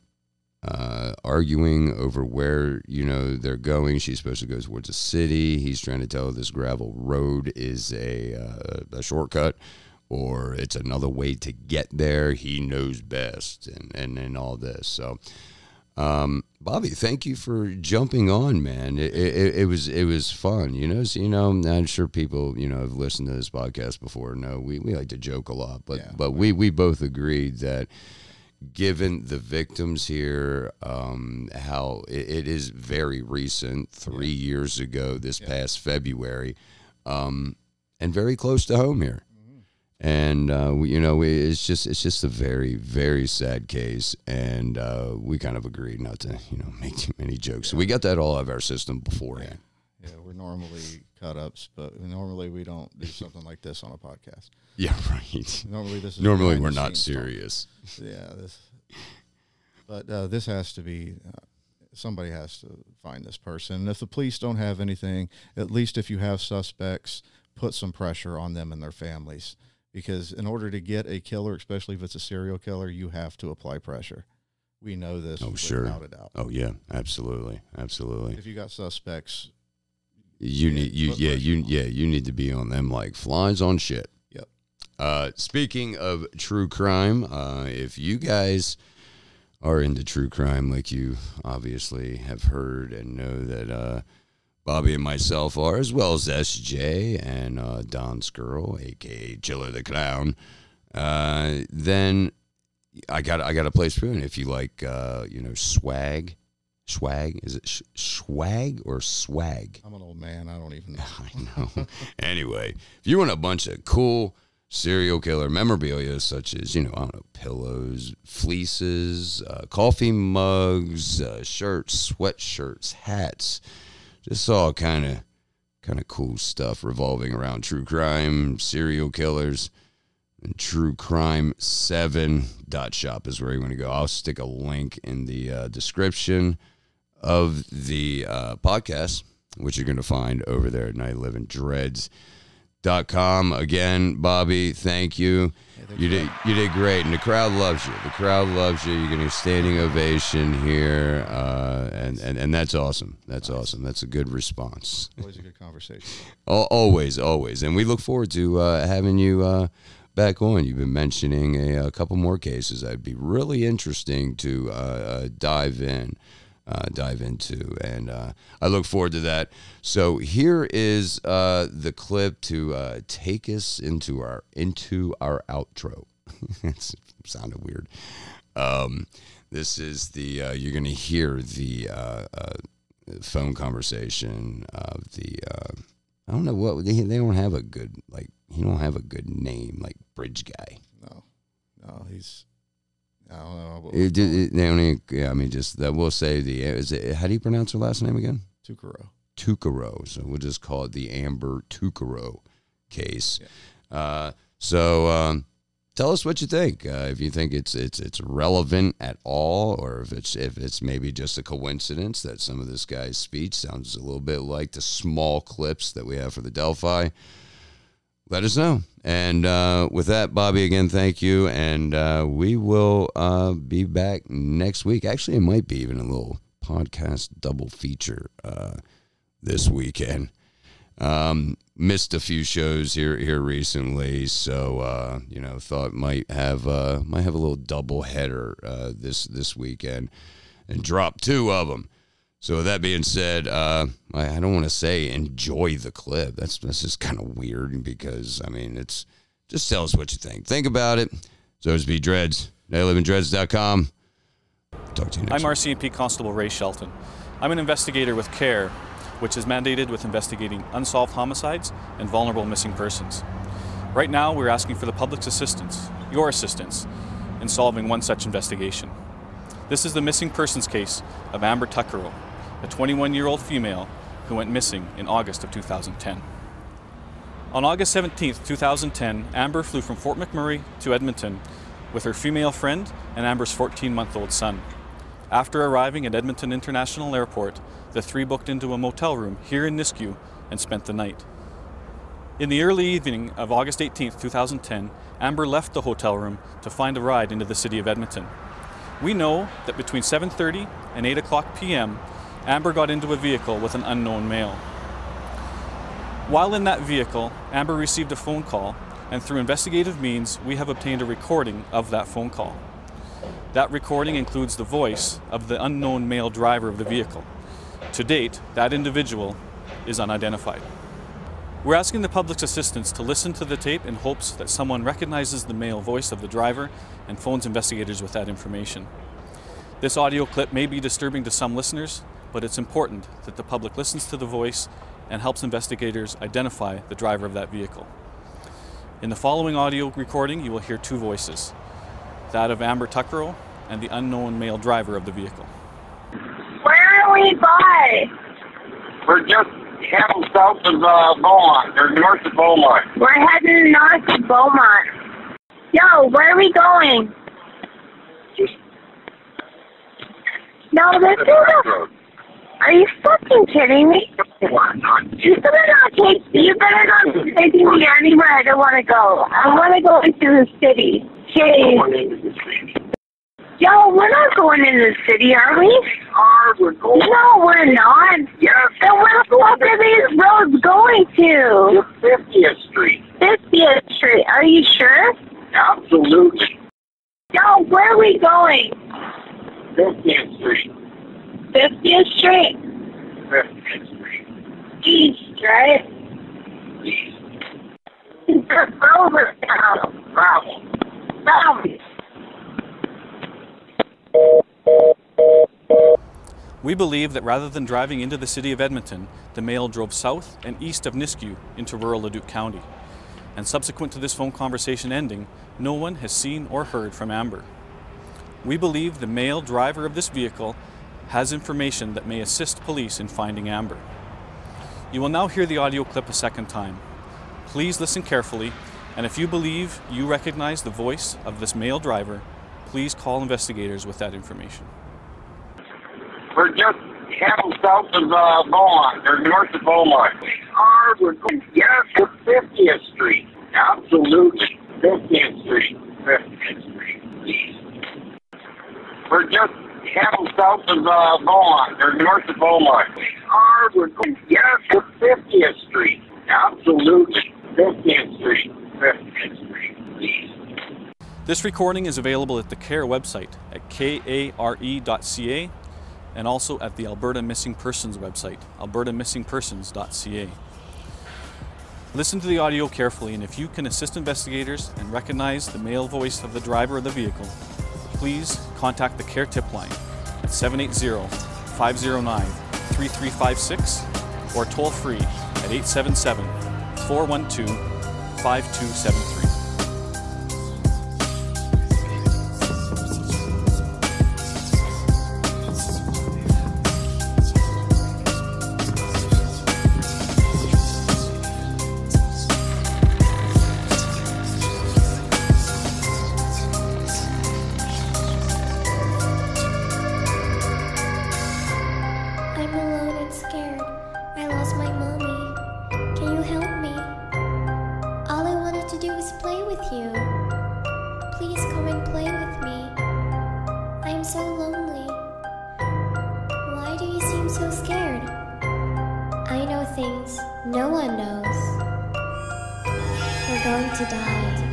arguing over where they're going. She's supposed to go towards the city. He's trying to tell her this gravel road is a shortcut, or it's another way to get there. He knows best, and all this. So, Bobby, thank you for jumping on, man. It was fun, So, I'm sure people, have listened to this podcast before. No, we like to joke a lot, but we both agreed that given the victims here, how it is very recent, 3 years ago, this past February, and very close to home here. And, it's just a very, very sad case. And we kind of agreed not to, make too many jokes. So we got that all out of our system beforehand. Yeah, we're normally cut-ups, but normally we don't do something like this on a podcast. Yeah, right. Normally we're not serious. Yeah, but this has to be, somebody has to find this person. And if the police don't have anything, at least if you have suspects, put some pressure on them and their families. Because in order to get a killer, especially if it's a serial killer, you have to apply pressure. We know this without a doubt. Oh yeah, absolutely. If you got suspects, you need to be on them like flies on shit. Yep. Speaking of true crime, if you guys are into true crime, like you obviously have heard and know that Bobby and myself are, as well as SJ and Don Skirl, a.k.a. Chiller the Clown, then I got a place for you. And if you like, swag, is it swag or swag? I'm an old man. I don't even know. I know. Anyway, if you want a bunch of cool serial killer memorabilia, such as, pillows, fleeces, coffee mugs, shirts, sweatshirts, hats, just all kind of cool stuff revolving around true crime, serial killers, and truecrime7.shop is where you want to go. I'll stick a link in the description of the podcast, which you're going to find over there at nightlivingdreads.com. Again, Bobby, thank you. You did great, and the crowd loves you. You're getting a standing ovation here, and that's awesome. That's awesome. That's a good response. Always a good conversation. Always, and we look forward to having you back on. You've been mentioning a couple more cases that'd be really interesting to dive into, and I look forward to that. So here is the clip to take us into our outro. It sounded weird. This is the you're going to hear the phone conversation of the I don't know what they don't have a good he don't have a good name, like Bridge Guy. No, he's I don't know. They only, I mean, just that we'll say how do you pronounce her last name again? Tuccaro. So we'll just call it the Amber Tuccaro case. Yeah. Tell us what you think. If you think it's relevant at all, or if it's maybe just a coincidence that some of this guy's speech sounds a little bit like the small clips that we have for the Delphi. Let us know. And with that, Bobby, again, thank you. And we will be back next week. Actually, it might be even a little podcast double feature this weekend. Missed a few shows here recently, so thought might have a little double header this weekend, and drop 2 of them. So with that being said, I don't want to say enjoy the clip. That's just kind of weird, because I mean, it's just tell us what you think. Think about it. So it's Dreads. DayLivingDreads.com. Talk to you next I'm week. RCMP Constable Ray Shelton. I'm an investigator with CARE, which is mandated with investigating unsolved homicides and vulnerable missing persons. Right now, we're asking for the public's assistance, your assistance, in solving one such investigation. This is the missing persons case of Amber Tuccaro, a 21-year-old female who went missing in August of 2010. On August 17, 2010, Amber flew from Fort McMurray to Edmonton with her female friend and Amber's 14-month-old son. After arriving at Edmonton International Airport, the 3 booked into a motel room here in Nisku and spent the night. In the early evening of August 18, 2010, Amber left the hotel room to find a ride into the city of Edmonton. We know that between 7:30 and 8 o'clock p.m., Amber got into a vehicle with an unknown male. While in that vehicle, Amber received a phone call, and through investigative means, we have obtained a recording of that phone call. That recording includes the voice of the unknown male driver of the vehicle. To date, that individual is unidentified. We're asking the public's assistance to listen to the tape in hopes that someone recognizes the male voice of the driver and phones investigators with that information. This audio clip may be disturbing to some listeners, but it's important that the public listens to the voice and helps investigators identify the driver of that vehicle. In the following audio recording, you will hear 2 voices, that of Amber Tuccaro and the unknown male driver of the vehicle. Where are we by? We're just heading south of Beaumont, or north of Beaumont. We're heading north of Beaumont. Yo, where are we going? Just No, this is a... Are you fucking kidding me? You better not be taking me anywhere I don't want to go. I want to go into the city. Jeez. Yo, we're not going into the city, are we? We're going. No, we're not. Yes. Then what are these roads going to? 50th Street. 50th Street. Are you sure? Absolutely. Yo, where are we going? 50th Street. 50th Street. 50th Street. East, right? East. Over down. Travel. Down. We believe that rather than driving into the city of Edmonton, the male drove south and east of Nisku into rural Leduc County. And subsequent to this phone conversation ending, no one has seen or heard from Amber. We believe the male driver of this vehicle has information that may assist police in finding Amber. You will now hear the audio clip a second time. Please listen carefully, and if you believe you recognize the voice of this male driver, please call investigators with that information. We're just heading south of Beaumont, or north of Beaumont. We're going. Yes, to 50th Street. Absolutely. 50th Street. 50th Street. East. We're just heading south of Beaumont, or north of Beaumont. We're going. Yes, to 50th Street. Absolutely. 50th Street. 50th Street. East. This recording is available at the CARE website at kare.ca and also at the Alberta Missing Persons website, albertamissingpersons.ca. Listen to the audio carefully, and if you can assist investigators and recognize the male voice of the driver of the vehicle, please contact the CARE tip line at 780-509-3356 or toll free at 877-412-5273. No one knows. We're going to die.